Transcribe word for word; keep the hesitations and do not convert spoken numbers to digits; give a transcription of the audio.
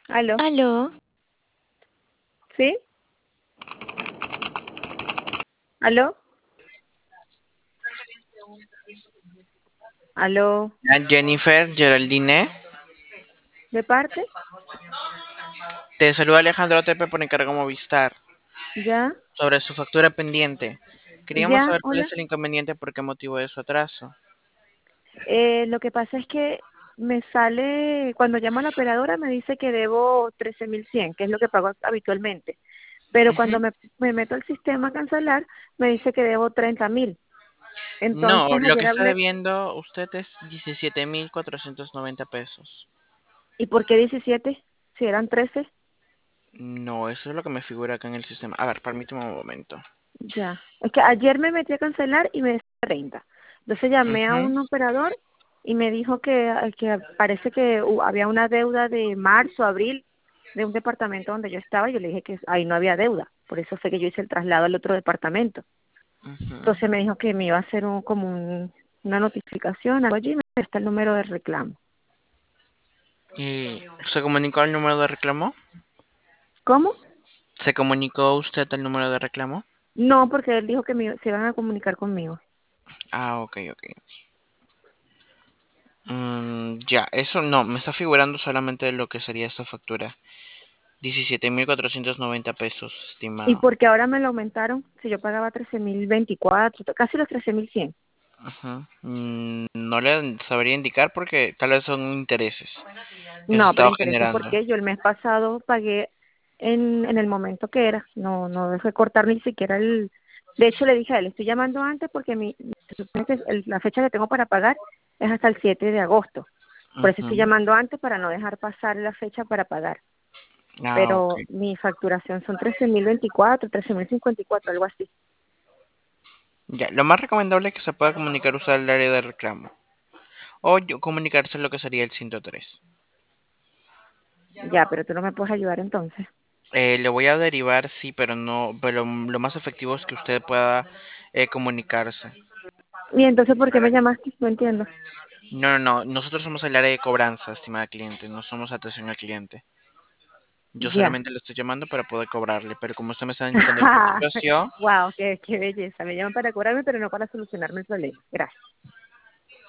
¿Aló? Aló, ¿Sí? ¿Aló? ¿Aló? Ah, Jennifer Geraldine, ¿De parte? te saluda Alejandro Tepe por encargo Movistar. ¿Ya? Sobre su factura pendiente, queríamos ¿Ya? saber cuál ¿Hola? es el inconveniente, por qué motivo de su atraso. Eh, lo que pasa es que me sale, cuando llamo a la operadora me dice que debo trece mil cien, que es lo que pago habitualmente. Pero Ujú. cuando me, me meto al sistema a cancelar, me dice que debo treinta mil. No, Entonces lo que ayer está hablé, debiendo usted es diecisiete mil cuatrocientos noventa pesos. ¿y por qué diecisiete? Si eran trece. No, eso es lo que me figura acá en el sistema. A ver, permíteme un momento. Ya. Es que ayer me metí a cancelar y me decía treinta. Entonces llamé a Ujú, un operador y me dijo que, que parece que hu- había una deuda de marzo, abril, de un departamento donde yo estaba. Y yo le dije que ahí no había deuda. Por eso fue que yo hice el traslado al otro departamento. ujú. Entonces me dijo que me iba a hacer un, como un- una notificación, algo allí, y me está el número de reclamo. ¿Y se comunicó al número de reclamo? ¿Cómo? ¿Se comunicó usted al número de reclamo? No, porque él dijo que me, se iban a comunicar conmigo. Ah, ok, ok. Mm, ya, eso no, me está figurando solamente lo que sería esta factura. Diecisiete mil cuatrocientos noventa pesos, ¿Y estimado. porque ahora me lo aumentaron? Si yo pagaba trece mil veinticuatro, casi los trece mil cien. Ajá. Mm, no le sabría indicar porque tal vez son intereses que se No, pero estaba intereses generando. porque yo el mes pasado pagué en, en el momento que era. No, no dejé cortar ni siquiera el... De hecho, le dije a él, estoy llamando antes porque mi, se supone que el- la fecha que tengo para pagar es hasta el siete de agosto. Por eso estoy Ujú. llamando antes para no dejar pasar la fecha para pagar. Ah, ok. Pero mi facturación son trece mil veinticuatro, trece mil cincuenta y cuatro, algo así. Ya, lo más recomendable es que se pueda comunicar usted al área de reclamo o yo comunicarse lo que sería el ciento tres. Ya, pero tú no me puedes ayudar entonces. Eh, le voy a derivar, sí, pero no, pero lo más efectivo es que usted pueda eh, comunicarse. ¿Y entonces por qué me llamaste? No entiendo. No, no, no, nosotros somos el área de cobranza, estimada cliente, no somos atención al cliente. Yo Ya. solamente le estoy llamando para poder cobrarle, pero como usted me está indicando esta situación, Wow, qué, qué belleza. Me llaman para cobrarme, pero no para solucionarme el problema. Gracias.